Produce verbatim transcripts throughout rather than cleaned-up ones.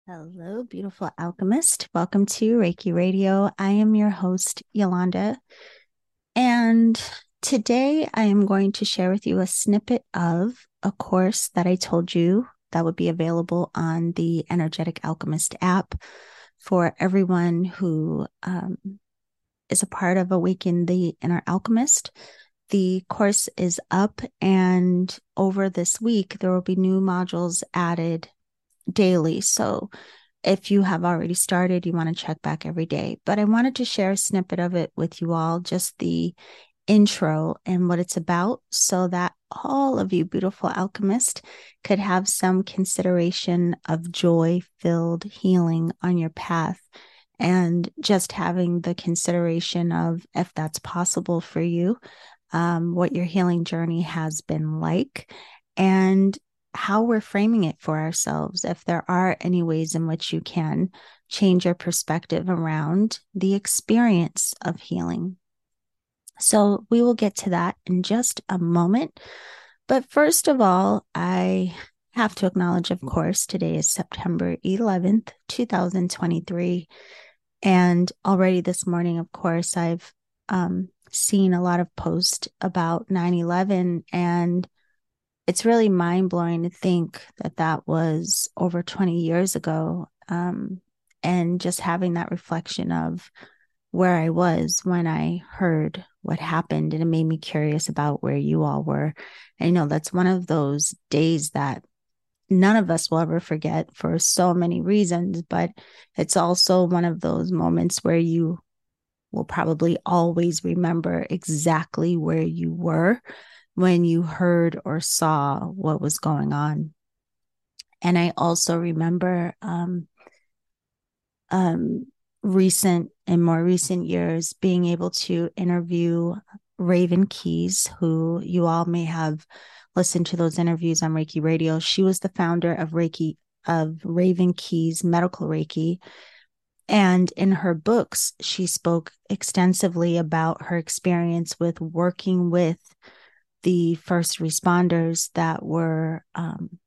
Hello, beautiful alchemist. Welcome to Reiki Radio. I am your host, Yolanda, and today I am going to share with you a snippet of a course that I told you that would be available on the Energetic Alchemist app for everyone who um, is a part of Awaken the Inner Alchemist. The course is up, and over this week, there will be new modules added daily. So if you have already started, you want to check back every day. But I wanted to share a snippet of it with you all, just the intro and what it's about, so that all of you beautiful alchemists could have some consideration of joy filled healing on your path. And just having the consideration of if that's possible for you, um, what your healing journey has been like, and how we're framing it for ourselves. If there are any ways in which you can change your perspective around the experience of healing. So we will get to that in just a moment. But first of all, I have to acknowledge, of course, today is September eleventh, twenty twenty-three. And already this morning, of course, I've um, seen a lot of posts about nine eleven, and it's really mind blowing to think that that was over twenty years ago. Um, and just having that reflection of where I was when I heard what happened, and it made me curious about where you all were. I know that's one of those days that none of us will ever forget for so many reasons, but it's also one of those moments where you will probably always remember exactly where you were when you heard or saw what was going on. And I also remember um, um, recent in more recent years being able to interview Raven Keys, who you all may have listened to those interviews on Reiki Radio. She was the founder of Reiki of Raven Keys Medical Reiki. And in her books, she spoke extensively about her experience with working with the first responders that were um,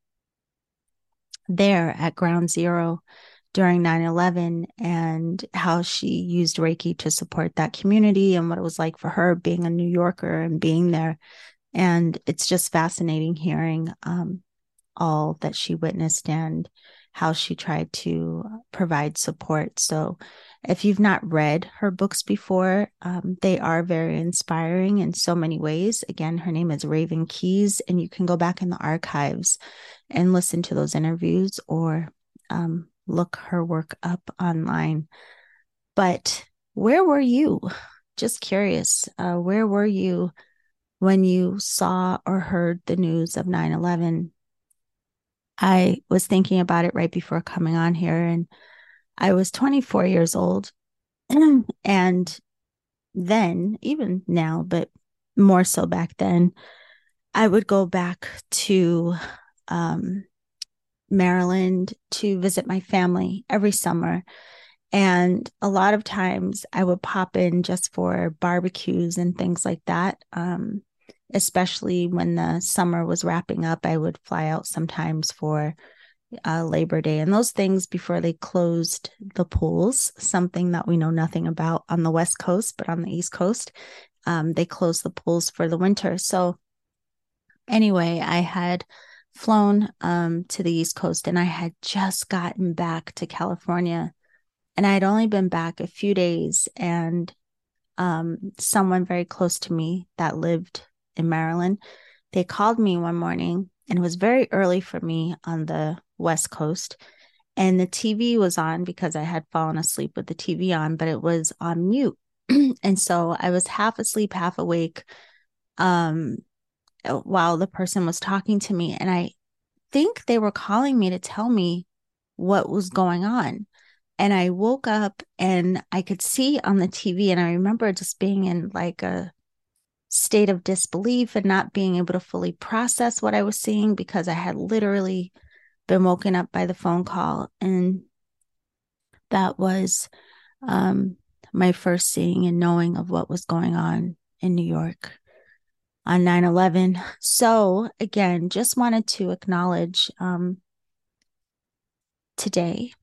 there at Ground Zero during nine eleven, and how she used Reiki to support that community and what it was like for her being a New Yorker and being there. And it's just fascinating hearing um, all that she witnessed and how she tried to provide support. So, if you've not read her books before, um, they are very inspiring in so many ways. Again, her name is Raven Keys, and you can go back in the archives and listen to those interviews, or um, look her work up online. But where were you? Just curious, uh, where were you when you saw or heard the news of nine eleven? I was thinking about it right before coming on here, and I was twenty-four years old. And then, even now, but more so back then, I would go back to um, Maryland to visit my family every summer. And a lot of times I would pop in just for barbecues and things like that. Um, especially when the summer was wrapping up, I would fly out sometimes for uh, Labor Day and those things before they closed the pools, something that we know nothing about on the West Coast, but on the East Coast, um, they closed the pools for the winter. So, anyway, I had flown um, to the East Coast, and I had just gotten back to California, and I had only been back a few days. And um, someone very close to me that lived in Maryland, they called me one morning, and it was very early for me on the West Coast. And the T V was on because I had fallen asleep with the T V on, but it was on mute. And so I was half asleep, half awake, um, while the person was talking to me. And I think they were calling me to tell me what was going on. And I woke up and I could see on the T V. And I remember just being in like a state of disbelief and not being able to fully process what I was seeing, because I had literally been woken up by the phone call. And that was um, my first seeing and knowing of what was going on in New York on nine eleven. So, again, just wanted to acknowledge um, today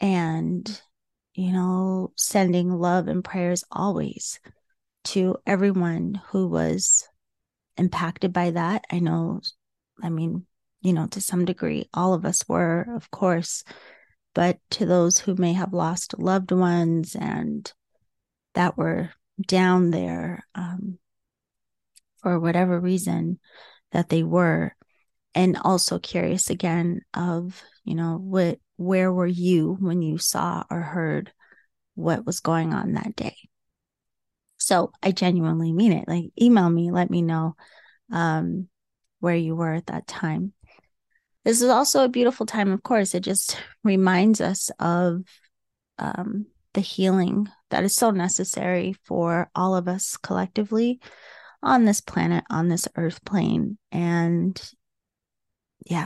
and, you know, sending love and prayers always to everyone who was impacted by that. I know, I mean, you know, to some degree, all of us were, of course, but to those who may have lost loved ones and that were down there um, for whatever reason that they were, and also curious again of, you know, what, where were you when you saw or heard what was going on that day? So I genuinely mean it. Like, email me, let me know um, where you were at that time. This is also a beautiful time, of course. It just reminds us of um, the healing that is so necessary for all of us collectively on this planet, on this earth plane. And yeah,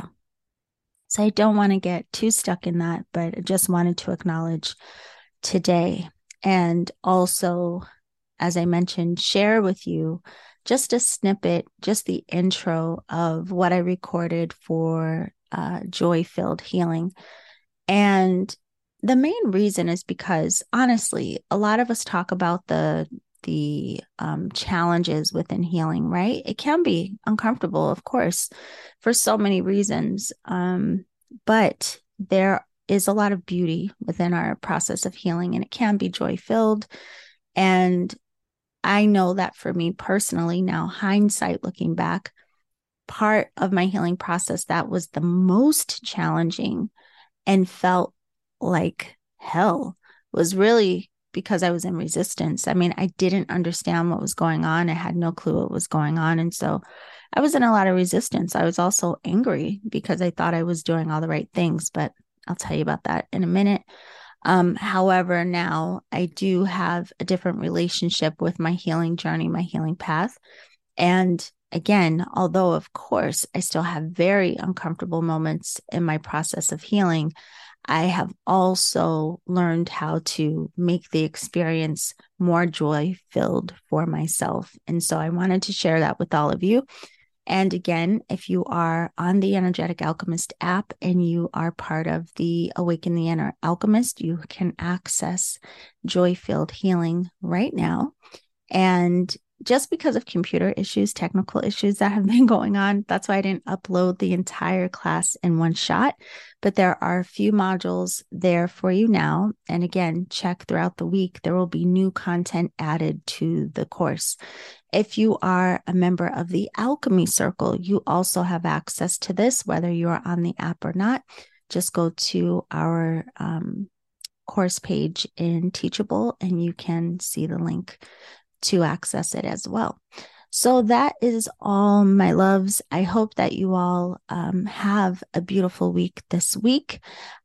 so I don't want to get too stuck in that, but I just wanted to acknowledge today. And also, as I mentioned, share with you just a snippet, just the intro of what I recorded for uh, Joy Filled Healing. And the main reason is because, honestly, a lot of us talk about the the um, challenges within healing, right? It can be uncomfortable, of course, for so many reasons. Um, but there is a lot of beauty within our process of healing, and it can be joy filled. And I know that for me personally, now hindsight looking back, part of my healing process that was the most challenging and felt like hell was really because I was in resistance. I mean, I didn't understand what was going on. I had no clue what was going on. And so I was in a lot of resistance. I was also angry because I thought I was doing all the right things, but I'll tell you about that in a minute. Um, however, now I do have a different relationship with my healing journey, my healing path. And again, although of course I still have very uncomfortable moments in my process of healing, I have also learned how to make the experience more joy filled for myself. And so I wanted to share that with all of you. And again, if you are on the Energetic Alchemist app and you are part of the Awaken the Inner Alchemist, you can access joy filled healing right now. And just because of computer issues, technical issues that have been going on, that's why I didn't upload the entire class in one shot. But there are a few modules there for you now. And again, check throughout the week. There will be new content added to the course. If you are a member of the Alchemy Circle, you also have access to this, whether you are on the app or not. Just go to our um, course page in Teachable and you can see the link to access it as well. So that is all, my loves. I hope that you all um, have a beautiful week this week.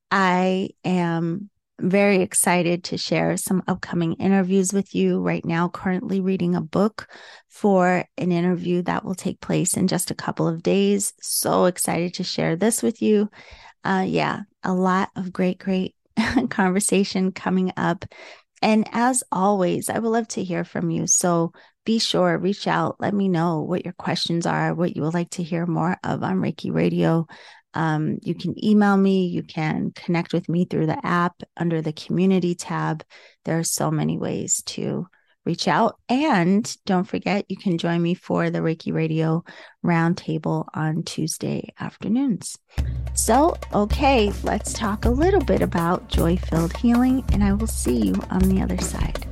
I am very excited to share some upcoming interviews with you right now. Currently reading a book for an interview that will take place in just a couple of days. So excited to share this with you. Uh, yeah, a lot of great, great conversation coming up. And as always, I would love to hear from you. So be sure, reach out, let me know what your questions are, what you would like to hear more of on Reiki Radio. Um, you can email me, you can connect with me through the app under the community tab. There are so many ways to reach out. And don't forget, you can join me for the Reiki Radio Roundtable on Tuesday afternoons. So, okay, let's talk a little bit about joy-filled healing, and I will see you on the other side.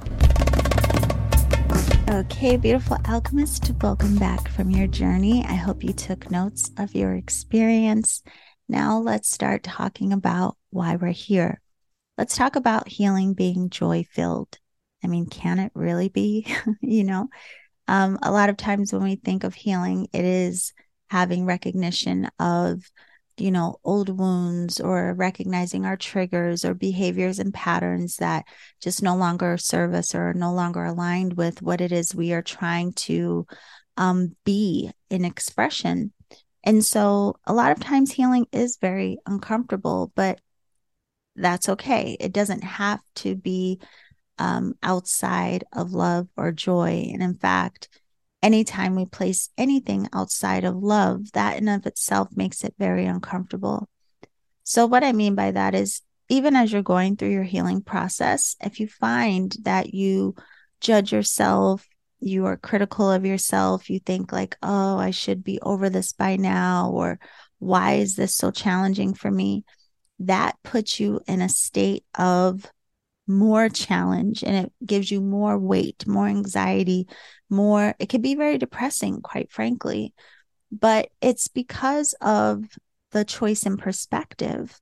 Okay, beautiful alchemist, welcome back from your journey. I hope you took notes of your experience. Now let's start talking about why we're here. Let's talk about healing being joy-filled. I mean, can it really be? you know, um, a lot of times when we think of healing, it is having recognition of, you know, old wounds, or recognizing our triggers or behaviors and patterns that just no longer serve us or are no longer aligned with what it is we are trying to um, be in expression. And so a lot of times healing is very uncomfortable, but that's okay. It doesn't have to be um, outside of love or joy. And in fact, anytime we place anything outside of love, that in of itself makes it very uncomfortable. So what I mean by that is even as you're going through your healing process, if you find that you judge yourself, you are critical of yourself, you think like, oh, I should be over this by now, or why is this so challenging for me? That puts you in a state of more challenge, and it gives you more weight, more anxiety, more, it could be very depressing, quite frankly. But it's because of the choice in perspective.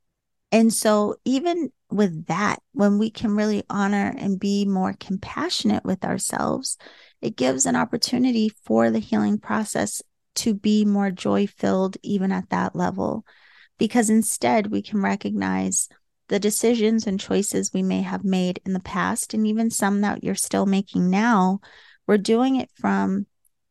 And so, even with that, when we can really honor and be more compassionate with ourselves, it gives an opportunity for the healing process to be more joy filled, even at that level. Because instead, we can recognize the decisions and choices we may have made in the past, and even some that you're still making now. We're doing it from,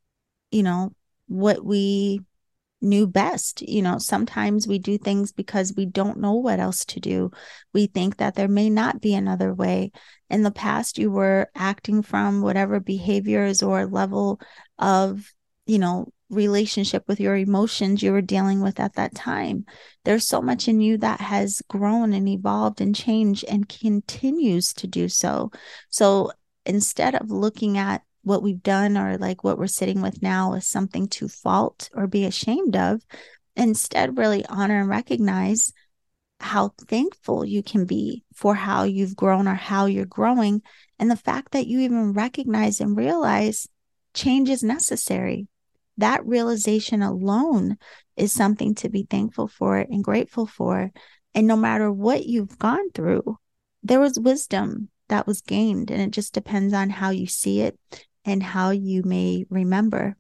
you know, what we knew best. You know, sometimes we do things because we don't know what else to do. We think that there may not be another way. In the past, you were acting from whatever behaviors or level of, you know, relationship with your emotions you were dealing with at that time. There's so much in you that has grown and evolved and changed and continues to do so. So instead of looking at what we've done or like what we're sitting with now as something to fault or be ashamed of, instead really honor and recognize how thankful you can be for how you've grown or how you're growing, and the fact that you even recognize and realize change is necessary. That realization alone is something to be thankful for and grateful for. And no matter what you've gone through, there was wisdom that was gained, and it just depends on how you see it and how you may remember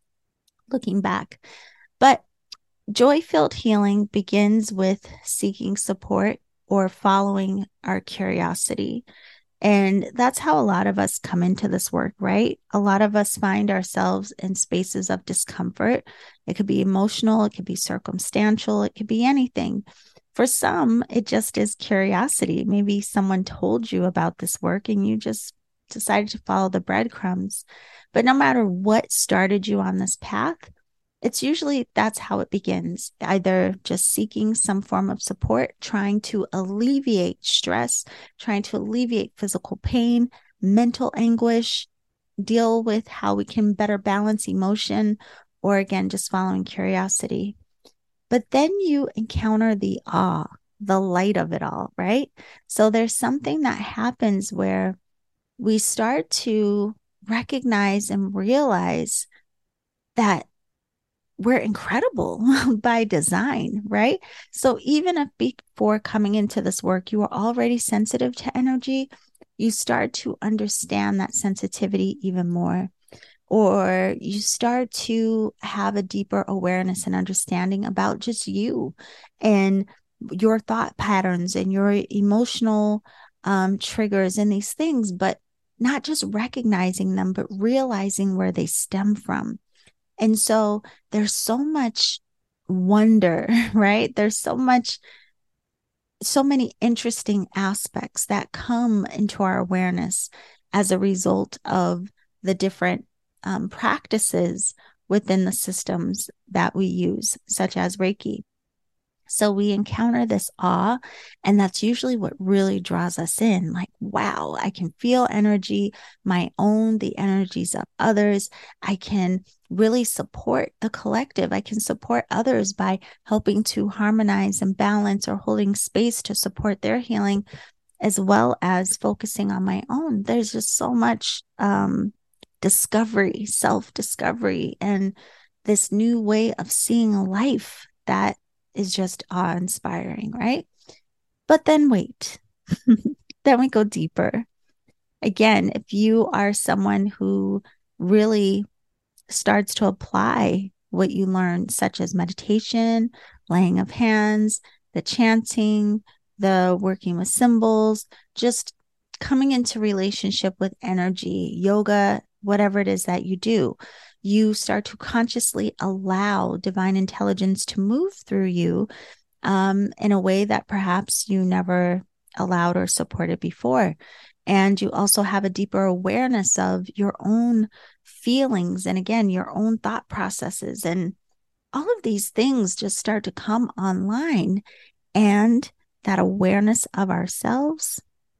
looking back. But joy-filled healing begins with seeking support or following our curiosity. And that's how a lot of us come into this work, right? A lot of us find ourselves in spaces of discomfort. It could be emotional, it could be circumstantial, it could be anything. For some, it just is curiosity. Maybe someone told you about this work and you just decided to follow the breadcrumbs. But no matter what started you on this path, it's usually that's how it begins, either just seeking some form of support, trying to alleviate stress, trying to alleviate physical pain, mental anguish, deal with how we can better balance emotion, or again, just following curiosity. But then you encounter the awe, the light of it all, right? So there's something that happens where we start to recognize and realize that we're incredible by design, right? So even if before coming into this work, you were already sensitive to energy, you start to understand that sensitivity even more, or you start to have a deeper awareness and understanding about just you and your thought patterns and your emotional um, triggers and these things, but not just recognizing them, but realizing where they stem from. And so there's so much wonder, right? There's so much, so many interesting aspects that come into our awareness as a result of the different um, practices within the systems that we use, such as Reiki. So we encounter this awe, and that's usually what really draws us in. Like, wow, I can feel energy, my own, the energies of others. I can really support the collective. I can support others by helping to harmonize and balance or holding space to support their healing, as well as focusing on my own. There's just so much um, discovery, self-discovery, and this new way of seeing life that is just awe-inspiring, right? But then wait, then we go deeper. Again, if you are someone who really starts to apply what you learn, such as meditation, laying of hands, the chanting, the working with symbols, just coming into relationship with energy, yoga, whatever it is that you do, you start to consciously allow divine intelligence to move through you um, in a way that perhaps you never allowed or supported before. And you also have a deeper awareness of your own feelings and, again, your own thought processes. And all of these things just start to come online. And that awareness of ourselves,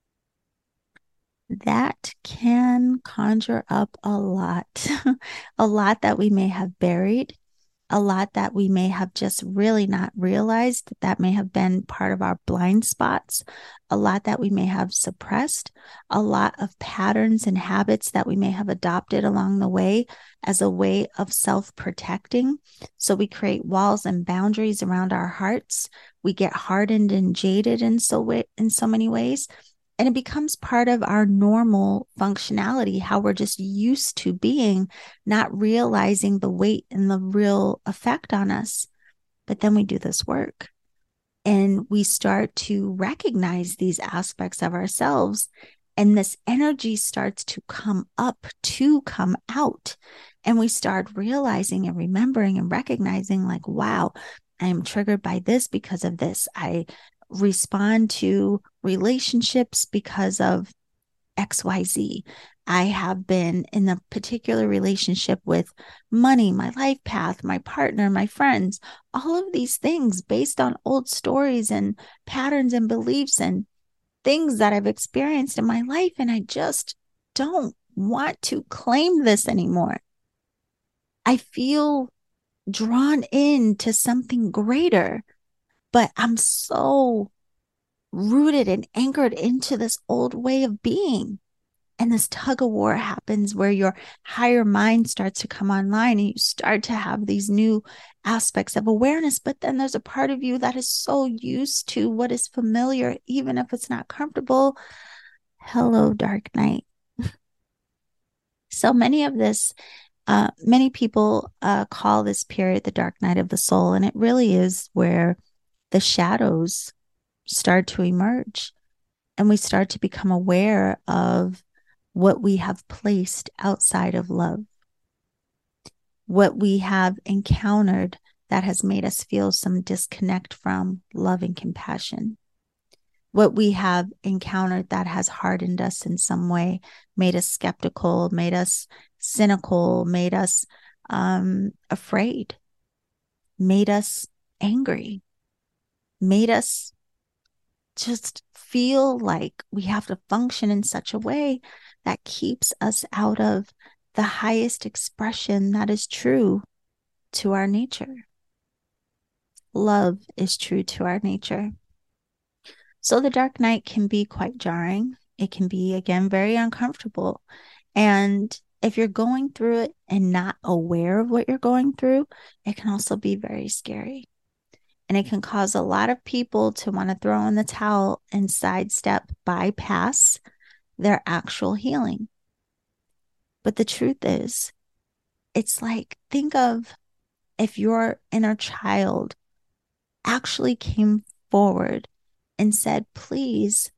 that can conjure up a lot, a lot that we may have buried, a lot that we may have just really not realized that may have been part of our blind spots, a lot that we may have suppressed, a lot of patterns and habits that we may have adopted along the way as a way of self-protecting. So we create walls and boundaries around our hearts. We get hardened and jaded in so way, in so many ways. And it becomes part of our normal functionality, how we're just used to being, not realizing the weight and the real effect on us. But then we do this work and we start to recognize these aspects of ourselves. And this energy starts to come up, to come out. And we start realizing and remembering and recognizing, like, wow, I am triggered by this because of this. I respond to relationships because of X Y Z. I have been in a particular relationship with money, my life path, my partner, my friends, all of these things based on old stories and patterns and beliefs and things that I've experienced in my life. And I just don't want to claim this anymore. I feel drawn into something greater, but I'm so rooted and anchored into this old way of being. And this tug of war happens where your higher mind starts to come online and you start to have these new aspects of awareness. But then there's a part of you that is so used to what is familiar, even if it's not comfortable. Hello, dark night. So many of this, uh, many people uh, call this period the dark night of the soul. And it really is where the shadows start to emerge and we start to become aware of what we have placed outside of love, what we have encountered that has made us feel some disconnect from love and compassion, what we have encountered that has hardened us in some way, made us skeptical, made us cynical, made us um, afraid, made us angry, made us just feel like we have to function in such a way that keeps us out of the highest expression that is true to our nature. Love is true to our nature. So the dark night can be quite jarring. It can be, again, very uncomfortable. And if you're going through it and not aware of what you're going through, it can also be very scary. And it can cause a lot of people to want to throw in the towel and sidestep, bypass their actual healing. But the truth is, it's like, think of if your inner child actually came forward and said, please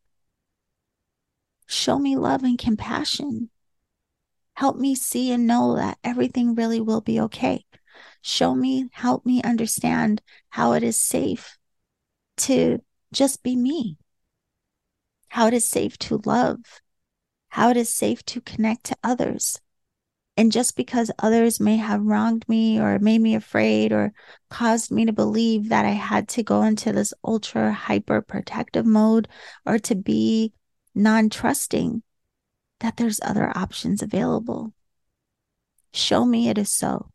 show me love and compassion. Help me see and know that everything really will be okay. Show me, help me understand how it is safe to just be me, how it is safe to love, how it is safe to connect to others. And just because others may have wronged me or made me afraid or caused me to believe that I had to go into this ultra hyper protective mode or to be non-trusting, that there's other options available. Show me it is so.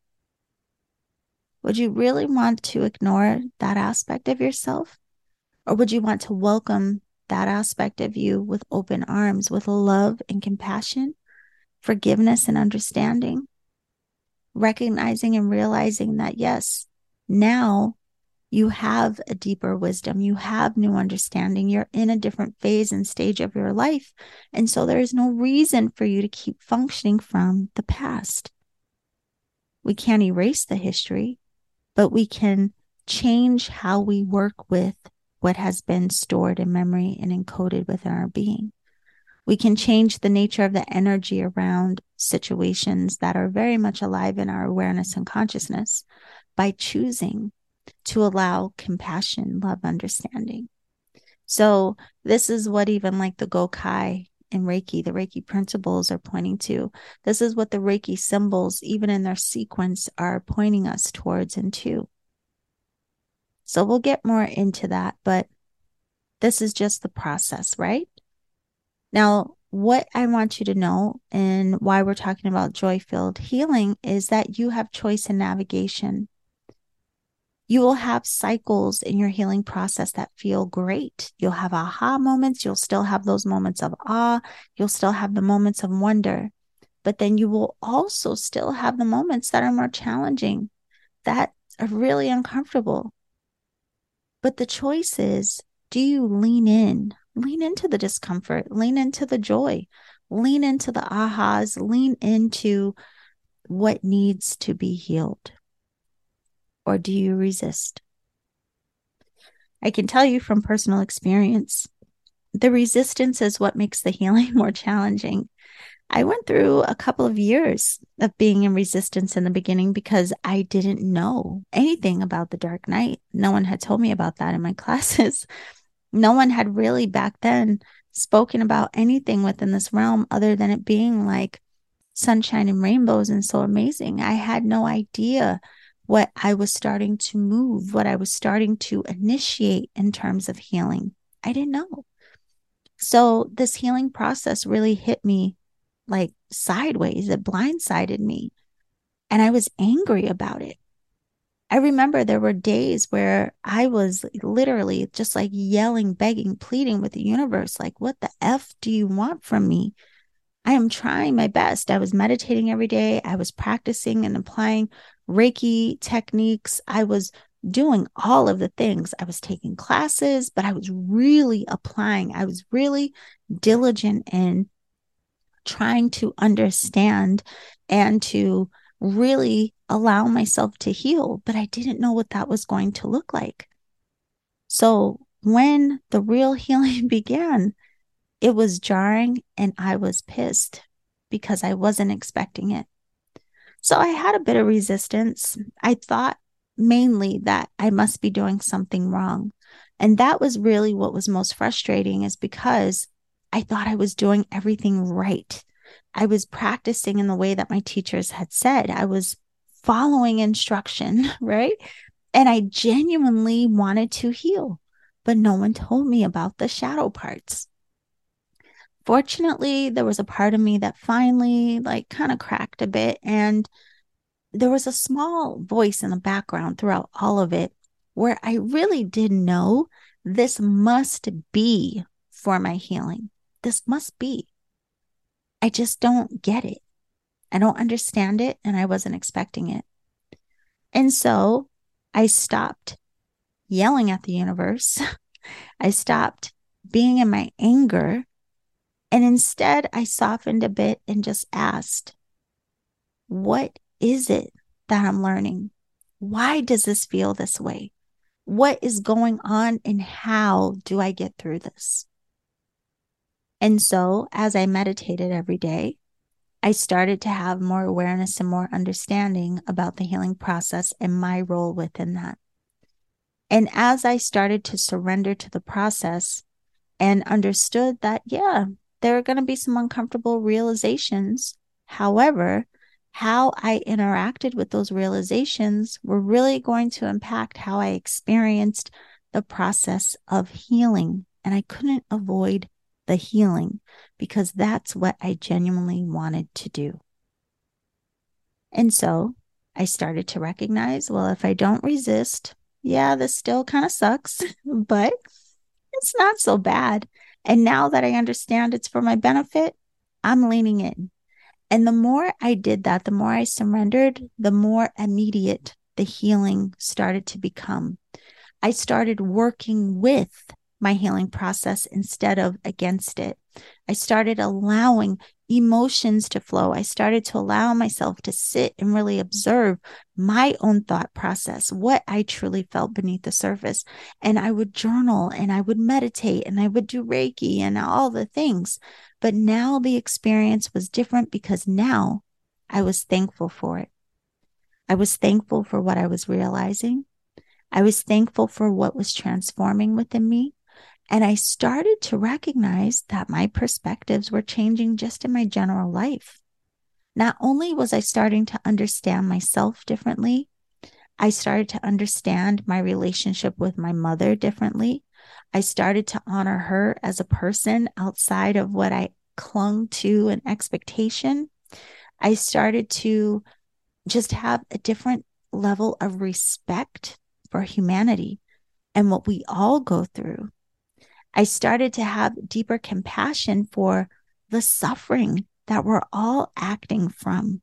Would you really want to ignore that aspect of yourself? Or would you want to welcome that aspect of you with open arms, with love and compassion, forgiveness and understanding, recognizing and realizing that, yes, now you have a deeper wisdom, you have new understanding, you're in a different phase and stage of your life. And so there is no reason for you to keep functioning from the past. We can't erase the history, but we can change how we work with what has been stored in memory and encoded within our being. We can change the nature of the energy around situations that are very much alive in our awareness and consciousness by choosing to allow compassion, love, understanding. So this is what even like the Gokai in Reiki, the Reiki principles are pointing to. This is what the Reiki symbols, even in their sequence, are pointing us towards and to. So we'll get more into that, but This is just the process, right? Now, what I want you to know and why we're talking about joy-filled healing is that you have choice in navigation. You will have cycles in your healing process that feel great. You'll have aha moments. You'll still have those moments of awe. You'll still have the moments of wonder. But then you will also still have the moments that are more challenging, that are really uncomfortable. But the choice is, do you lean in? Lean into the discomfort, lean into the joy, lean into the ahas, lean into what needs to be healed. Or do you resist? I can tell you from personal experience, the resistance is what makes the healing more challenging. I went through a couple of years of being in resistance in the beginning because I didn't know anything about the dark night. No one had told me about that in my classes. No one had really back then spoken about anything within this realm other than it being like sunshine and rainbows and so amazing. I had no idea what I was starting to move, what I was starting to initiate in terms of healing. I didn't know. So this healing process really hit me like sideways. It blindsided me. And I was angry about it. I remember there were days where I was literally just like yelling, begging, pleading with the universe, like, what the F do you want from me? I am trying my best. I was meditating every day. I was practicing and applying Reiki techniques. I was doing all of the things. I was taking classes, but I was really applying. I was really diligent in trying to understand and to really allow myself to heal, but I didn't know what that was going to look like. So when the real healing began, it was jarring and I was pissed because I wasn't expecting it. So I had a bit of resistance. I thought mainly that I must be doing something wrong. And that was really what was most frustrating, is because I thought I was doing everything right. I was practicing in the way that my teachers had said. I was following instruction, right? And I genuinely wanted to heal, but no one told me about the shadow parts. Fortunately, there was a part of me that finally like kind of cracked a bit, and there was a small voice in the background throughout all of it where I really did know this must be for my healing. This must be. I just don't get it. I don't understand it, and I wasn't expecting it. And so I stopped yelling at the universe. I stopped being in my anger. And instead, I softened a bit and just asked, what is it that I'm learning? Why does this feel this way? What is going on, and how do I get through this? And so as I meditated every day, I started to have more awareness and more understanding about the healing process and my role within that. And as I started to surrender to the process and understood that, yeah, there are going to be some uncomfortable realizations. However, how I interacted with those realizations were really going to impact how I experienced the process of healing. And I couldn't avoid the healing because that's what I genuinely wanted to do. And so I started to recognize, well, if I don't resist, yeah, this still kind of sucks, but it's not so bad. And now that I understand it's for my benefit, I'm leaning in. And the more I did that, the more I surrendered, the more immediate the healing started to become. I started working with my healing process instead of against it. I started allowing emotions to flow. I started to allow myself to sit and really observe my own thought process, what I truly felt beneath the surface. And I would journal and I would meditate and I would do Reiki and all the things. But now the experience was different because now I was thankful for it. I was thankful for what I was realizing. I was thankful for what was transforming within me. And I started to recognize that my perspectives were changing just in my general life. Not only was I starting to understand myself differently, I started to understand my relationship with my mother differently. I started to honor her as a person outside of what I clung to an expectation. I started to just have a different level of respect for humanity and what we all go through. I started to have deeper compassion for the suffering that we're all acting from.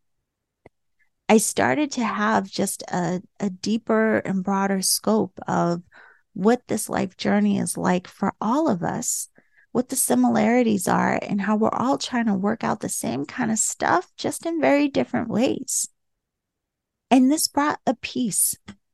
I started to have just a, a deeper and broader scope of what this life journey is like for all of us, what the similarities are, and how we're all trying to work out the same kind of stuff, just in very different ways. And this brought a peace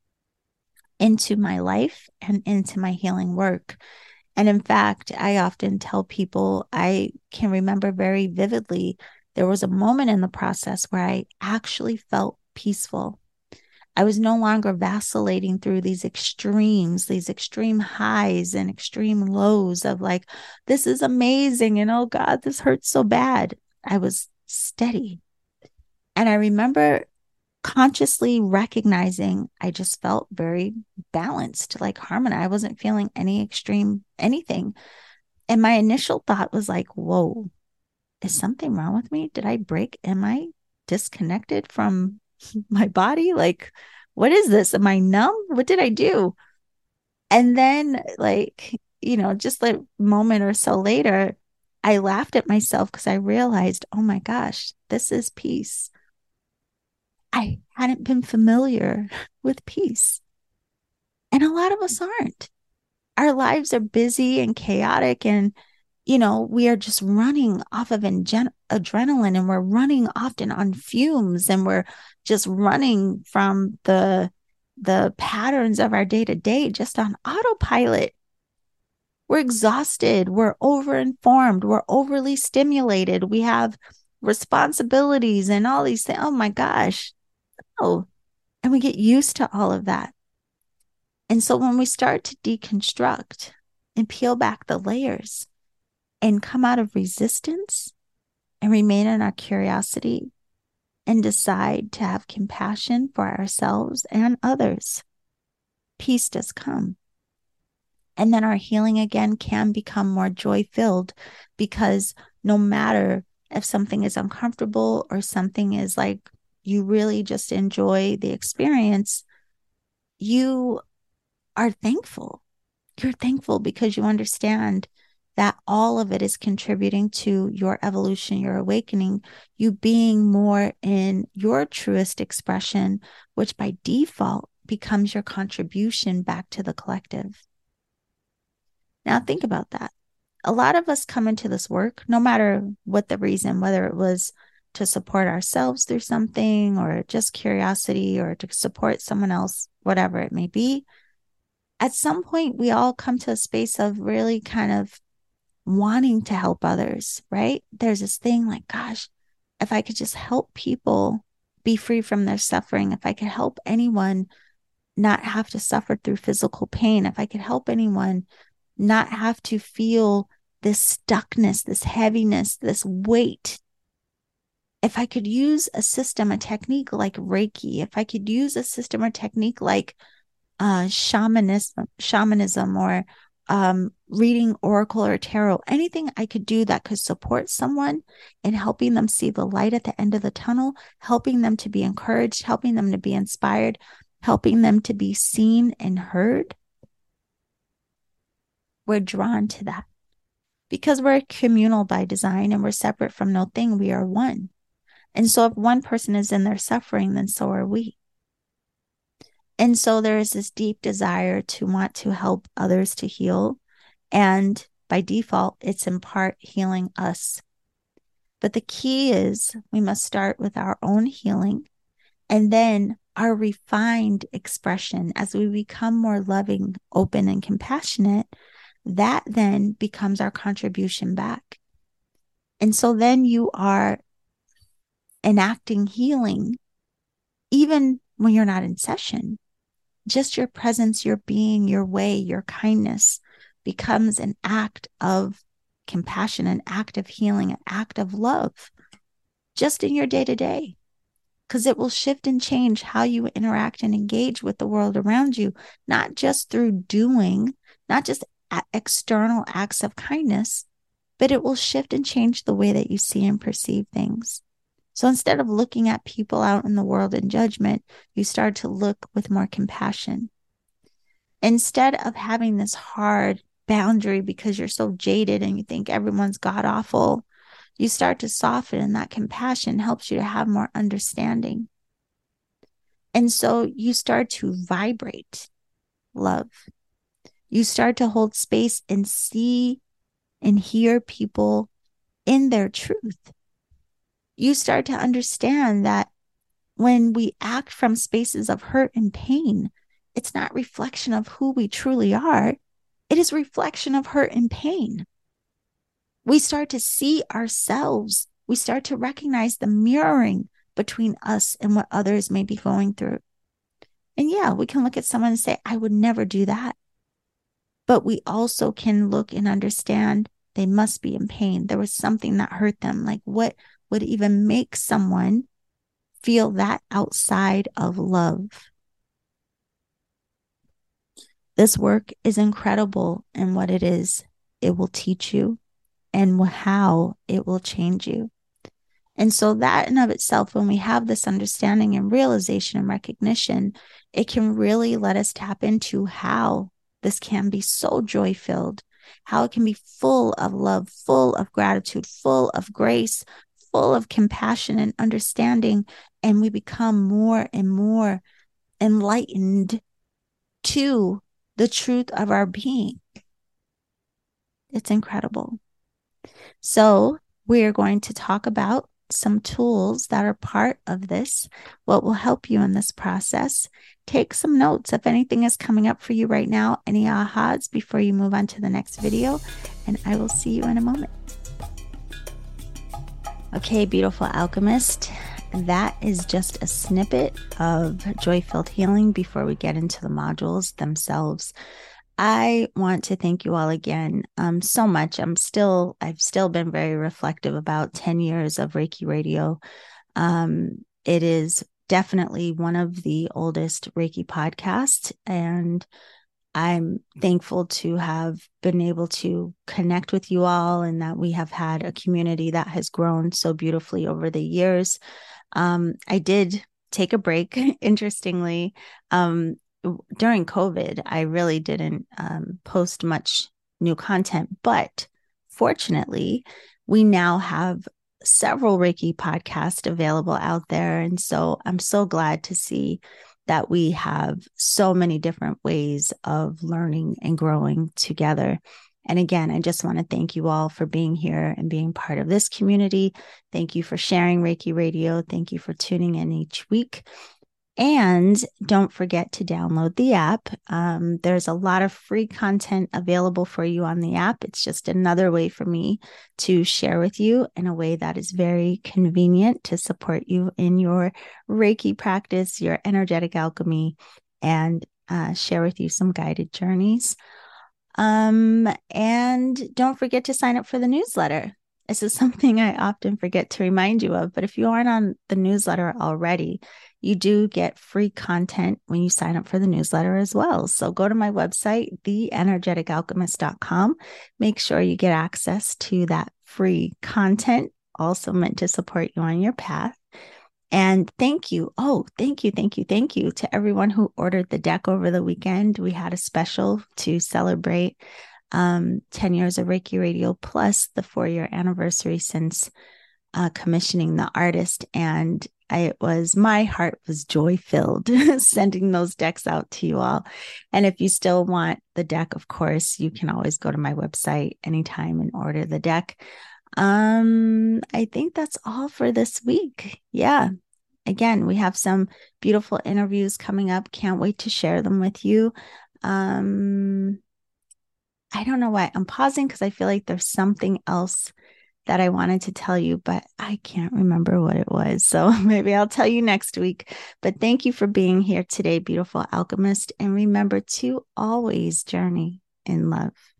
into my life and into my healing work. And in fact, I often tell people, I can remember very vividly, there was a moment in the process where I actually felt peaceful. I was no longer vacillating through these extremes, these extreme highs and extreme lows of like, this is amazing. And oh God, this hurts so bad. I was steady. And I remember consciously recognizing I just felt very balanced, like harmony. I wasn't feeling any extreme anything. And my initial thought was like, whoa, is something wrong with me? Did I break? Am I disconnected from my body? Like, what is this? Am I numb? What did I do? And then, like, you know, just a moment or so later, I laughed at myself because I realized, oh my gosh, this is peace. I hadn't been familiar with peace. And a lot of us aren't. Our lives are busy and chaotic, and, you know, we are just running off of ingen- adrenaline, and we're running often on fumes, and we're just running from the the patterns of our day to day just on autopilot. We're exhausted. We're overinformed. We're overly stimulated. We have responsibilities and all these things. Oh my gosh. Oh, and we get used to all of that. And so when we start to deconstruct and peel back the layers and come out of resistance and remain in our curiosity and decide to have compassion for ourselves and others, peace does come. And then our healing again can become more joy-filled, because no matter if something is uncomfortable or something is like you really just enjoy the experience, you are thankful. You're thankful because you understand that all of it is contributing to your evolution, your awakening, you being more in your truest expression, which by default becomes your contribution back to the collective. Now, think about that. A lot of us come into this work, no matter what the reason, whether it was to support ourselves through something or just curiosity or to support someone else, whatever it may be. At some point, we all come to a space of really kind of wanting to help others, right? There's this thing like, gosh, if I could just help people be free from their suffering, if I could help anyone not have to suffer through physical pain, if I could help anyone not have to feel this stuckness, this heaviness, this weight. If I could use a system, a technique like Reiki, if I could use a system or technique like uh, shamanism, shamanism or um, reading oracle or tarot, anything I could do that could support someone in helping them see the light at the end of the tunnel, helping them to be encouraged, helping them to be inspired, helping them to be seen and heard. We're drawn to that because we're communal by design and we're separate from no thing. We are one. And so if one person is in their suffering, then so are we. And so there is this deep desire to want to help others to heal. And by default, it's in part healing us. But the key is we must start with our own healing and then our refined expression as we become more loving, open, and compassionate. That then becomes our contribution back. And so then you are enacting healing, even when you're not in session. Just your presence, your being, your way, your kindness becomes an act of compassion, an act of healing, an act of love, just in your day to day. Because it will shift and change how you interact and engage with the world around you, not just through doing, not just external acts of kindness, but it will shift and change the way that you see and perceive things. So instead of looking at people out in the world in judgment, you start to look with more compassion. Instead of having this hard boundary because you're so jaded and you think everyone's god awful, you start to soften, and that compassion helps you to have more understanding. And so you start to vibrate love. You start to hold space and see and hear people in their truth. You start to understand that when we act from spaces of hurt and pain, it's not reflection of who we truly are. It is reflection of hurt and pain. We start to see ourselves. We start to recognize the mirroring between us and what others may be going through. And yeah, we can look at someone and say, I would never do that. But we also can look and understand they must be in pain. There was something that hurt them. Like, what would even make someone feel that outside of love? This work is incredible in what it is. It will teach you and how it will change you. And so that in of itself, when we have this understanding and realization and recognition, it can really let us tap into how this can be so joy-filled, how it can be full of love, full of gratitude, full of grace, full of compassion and understanding. And we become more and more enlightened to the truth of our being. It's incredible. So we're going to talk about some tools that are part of this, what will help you in this process. Take some notes if anything is coming up for you right now, any ahas before you move on to the next video, and I will see you in a moment. Okay, beautiful alchemist, that is just a snippet of Joy-Filled Healing before we get into the modules themselves. I want to thank you all again um, so much. I'm still, I've still been very reflective about ten years of Reiki Radio. Um, it is definitely one of the oldest Reiki podcasts, and I'm thankful to have been able to connect with you all, and that we have had a community that has grown so beautifully over the years. Um, I did take a break, interestingly. Um, during COVID, I really didn't um, post much new content, but fortunately, we now have several Reiki podcasts available out there. And so I'm so glad to see that we have so many different ways of learning and growing together. And again, I just want to thank you all for being here and being part of this community. Thank you for sharing Reiki Radio. Thank you for tuning in each week. And don't forget to download the app. Um, there's a lot of free content available for you on the app. It's just another way for me to share with you in a way that is very convenient to support you in your Reiki practice, your energetic alchemy, and uh, share with you some guided journeys. Um, and don't forget to sign up for the newsletter. This is something I often forget to remind you of, but if you aren't on the newsletter already, you do get free content when you sign up for the newsletter as well. So go to my website, the energetic alchemist dot com. Make sure you get access to that free content, also meant to support you on your path. And thank you. Oh, thank you, thank you, thank you to everyone who ordered the deck over the weekend. We had a special to celebrate um, ten years of Reiki Radio, plus the four-year anniversary since uh, commissioning the artist. And I, it was, my heart was joy-filled sending those decks out to you all. And if you still want the deck, of course, you can always go to my website anytime and order the deck. Um, I think that's all for this week. Yeah. Again, we have some beautiful interviews coming up. Can't wait to share them with you. Um, I don't know why I'm pausing, because I feel like there's something else that I wanted to tell you, but I can't remember what it was. So maybe I'll tell you next week. But thank you for being here today, beautiful alchemist. And remember to always journey in love.